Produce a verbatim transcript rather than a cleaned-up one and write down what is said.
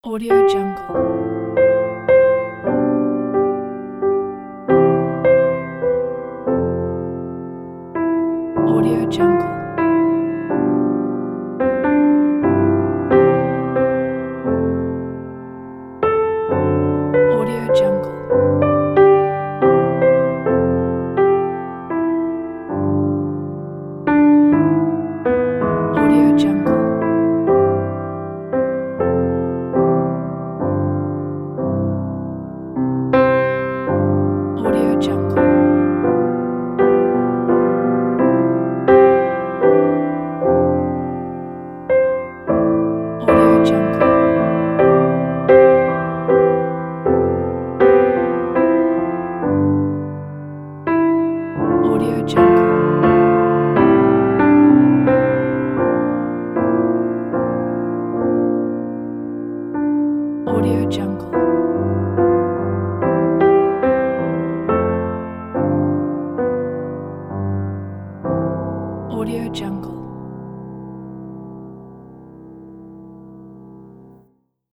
Audio Jungle. Audio Jungle. Audio Jungle. Audio Jungle. Audio Jungle. Audio Jungle. Audio Jungle. Audio Jungle. Audio Jungle.